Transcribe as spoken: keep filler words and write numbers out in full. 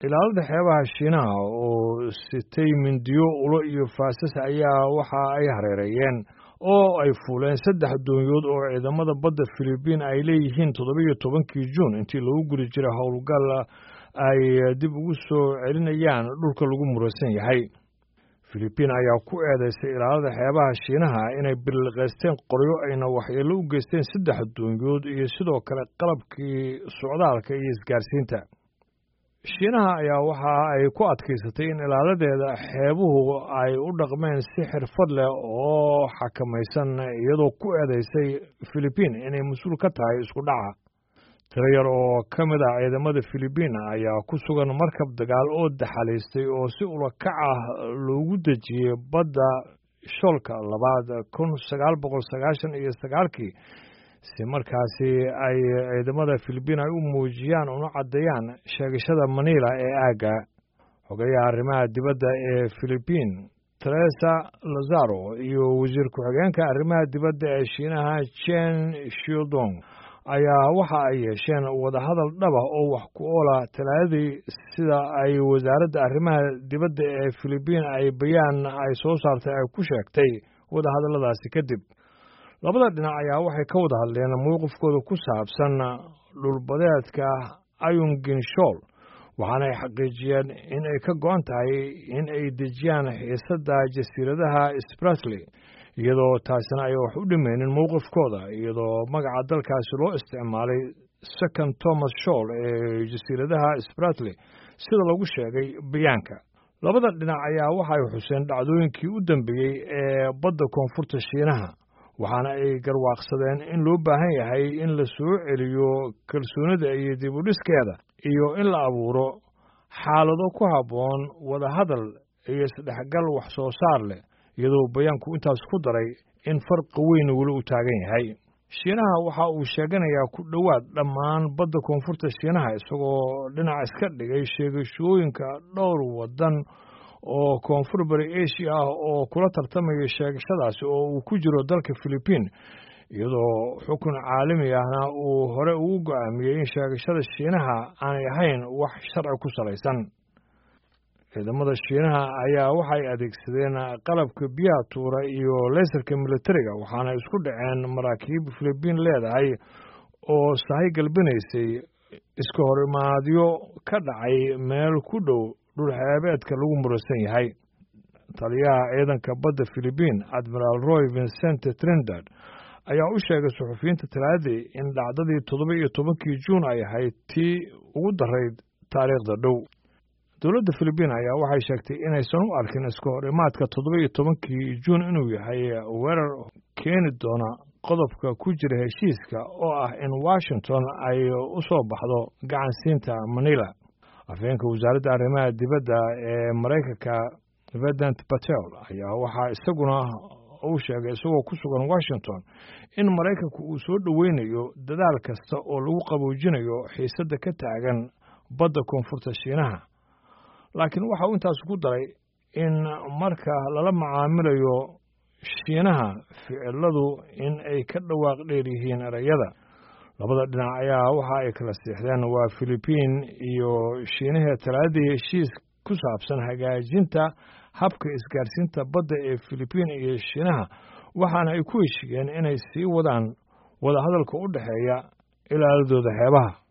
ilaalada xeebaha Shiinaha oo sitay mindiyo ulo iyo faasas ayaa waxa ay hareerayeen oo ay fuuleen saddex doonyood oo ciidamada badda Filibiin ay leeyihiin toddoba iyo tobankii Juun intii lagu guri jiray howlgal ay dib ugu soo celinayaan dhulka lagu muransan yahay. Filibiin ayaa ku eedeysay ilaalada xeebaha Shiinaha inay bilqaysteen qoryo ayna waxyeello u geysteen saddex doonyood iyo sidoo kale qalabkii socdaalka iyo isgaarsiinta. Shiinaha ayaa waxa ay ku adkaysatay in ilaaladeeda xeebuhu ay u dhaqmeen si xirfad leh oo xakamaysan iyadoo ku eedeysay Filibiin inay mas'uul ka tahay isku dhaca. Tiro yar oo ka mid ah ciidamada Filibiin ayaa ku sugan markab dagaal oo daxalaystay oo si ula kac ah loogu dejiyey badda shoolka labaad kun sagaal boqol sagaashan iyo sagaalkii si markaasi ay ciidamada Filibiin ay u muujiyaan una caddeeyaan sheegashada Manila ee aagga. Xogayaha arrimaha dibadda ee Filibiin Teresa Lazaro iyo wasiir ku-xigeenka arrimaha dibadda ee Shiinaha Chen Xiaodong ayaa waxa ay yeesheen wadahadal dhab ah oo wax ku oola Talaadadii sida ay wasaaradda arrimaha dibadda ee Filibiin ay bayaan ay soo saartay ay ku sheegtay wadahadalladaasi kadib. Labada dhinac ayaa waxay ka wada hadleen mowqifkooda ku saabsan dhulbadeedka Ayungin Shoal waxaana ay xaqiijiyeen in ay ka go'an tahay in ay dejiyaan xiisadda jasiiradaha Spratly iyadoo taasina ay wax u dhimeynin mowqifkooda iyadoo magaca dalkaasi loo isticmaalay Second Thomas Shoal ee jasiiradaha Spratly sida lagu sheegay bayaanka. Labada dhinac ayaa waxay xuseen dhacdooyinkii u dambeeyey ee badda koonfurta Shiinaha waxaana ay garwaaqsadeen in loo baahan yahay in la soo celiyo kalsoonida iyo dib u dhiskeeda iyo in la abuuro xaalado ku habboon wadahadal iyo isdhexgal wax soo saar leh iyadoo bayaanku intaas ku daray in farqi weyn weli u taagan yahay. Shiinaha waxa uu sheeganayaa ku dhowaad dhammaan badda koonfurta Shiinaha isagoo dhinac iska dhigay sheegashooyinka dhowr waddan oo koonfur bari Asia ah oo kula tartamaya sheegashadaasi oo uu ku jiro dalka Filibiin iyadoo xukun caalami ahna uu hore ugu go'aamiyey in sheegashada Shiinaha aanay ahayn wax sharci ku salaysan. Ciidamada Shiinaha ayaa waxay adeegsadeen qalabka biyaha tuura iyo laserka militariga waxaana isku dhaceen maraakiib Filibiin leedahay oo sahay galbinaysay iska horimaadyo ka dhacay meel ku dhow dhul xeebeedka lagu muransan yahay. Taliyaha ciidanka badda Filibiin Admiral Roy Vincent Trindade ayaa u sheegay suxufiyiinta Talaadadii in dhacdadii toddoba iyo tobankii Juun ay ahayd tii ugu darayd taariikhda dhow. Dowladda Filibiin ayaa waxay sheegtay inaysan u arkin iska horimaadka toddoba iyo tobankii Juun inuu yahay weerar keeni doona qodobka ku jira heshiiska oo ah in Washington ay u soo baxdo gacansiinta Manila. Afhayeenka wasaaradda arrimaha dibadda ee Mareykanka Vedant Patel ayaa waxaa isaguna uu sheegay isagoo ku sugan Washington in Mareykanku uu soo dhoweynayo dadaal kasta oo lagu qaboojinayo xiisadda ka taagan badda koonfurta Shiinaha. Laakiin waxa uu intaas ku daray in marka lala macaamilayo Shiinaha ficiladu in ay ka dhawaaq dheer yihiin erayada. Labada dhinac ayaa waxa ay kala siixdeen waa Filibiin iyo Shiinaha Talaadadii heshiis ku saabsan hagaajinta habka isgaarsiinta badda ee Filibiin iyo Shiinaha waxaana ay ku heshiiyeen inay sii wadaan wadahadalka u dhexeeya ilaaladooda xeebaha.